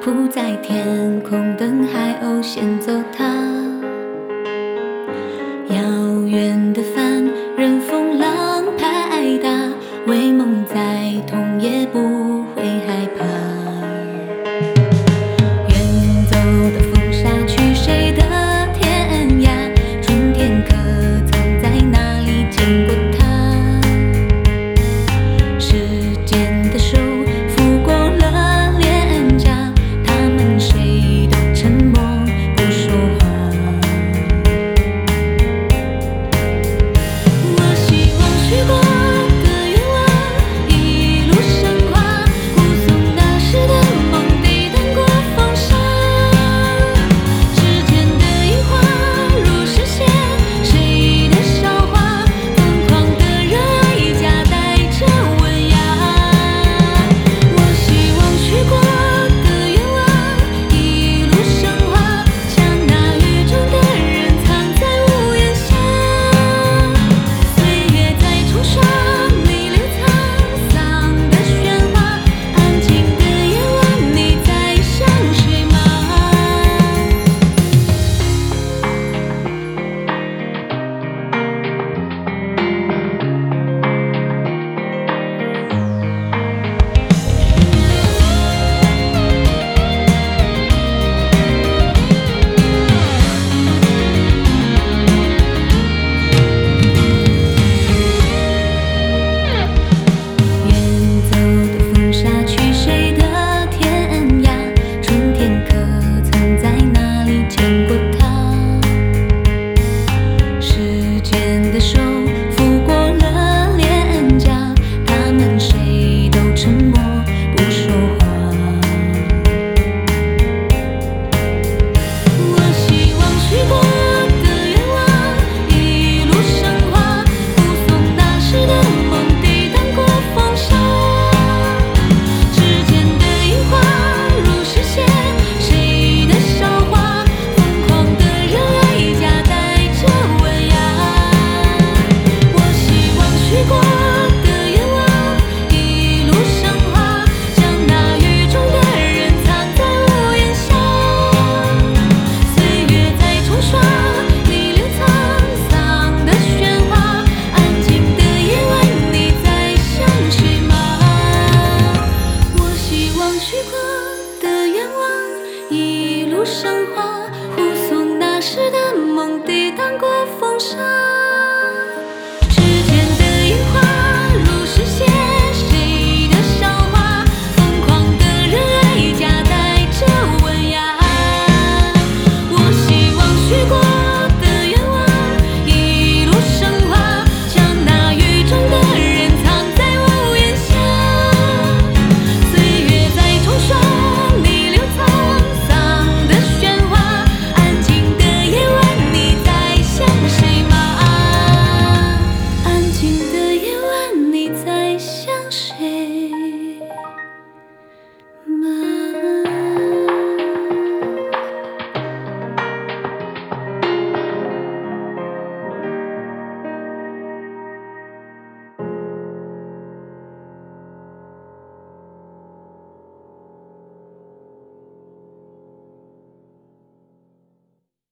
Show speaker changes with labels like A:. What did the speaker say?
A: 铺在天空，等海鸥先走它。遥远的帆，任风浪拍打，为梦再痛也不会害怕。远走的风沙去谁的天涯？春天可曾在哪里见过它？时间的手抚过了脸颊，他们谁都沉默不说话。我希望许过的愿望一路升华，护送那时的梦抵挡过风沙。指尖的樱花如实现，谁的韶华？疯狂的热爱夹带着温雅。我希望许过的愿望一路升华，将那雨中的人藏在屋檐下。岁月在冲刷，逆流沧桑的喧哗，安静的夜晚，你在想谁吗？远走的风沙去谁的天涯？春天可曾在哪里见过它？时间的手抚过了脸颊，他们谁都沉默不说话。我希望许过的愿望一路升华，护送那时的梦抵挡过风沙。指尖的樱花如实现，谁的韶华？疯狂的热爱夹带着温雅。我希望许过的愿望一路升华，将那雨中的人藏在屋檐下。岁月在冲刷，逆流沧桑的喧哗，安静的夜晚，你在想谁吗？我希望许过的愿望一路升华，护送那时的梦抵挡过风沙。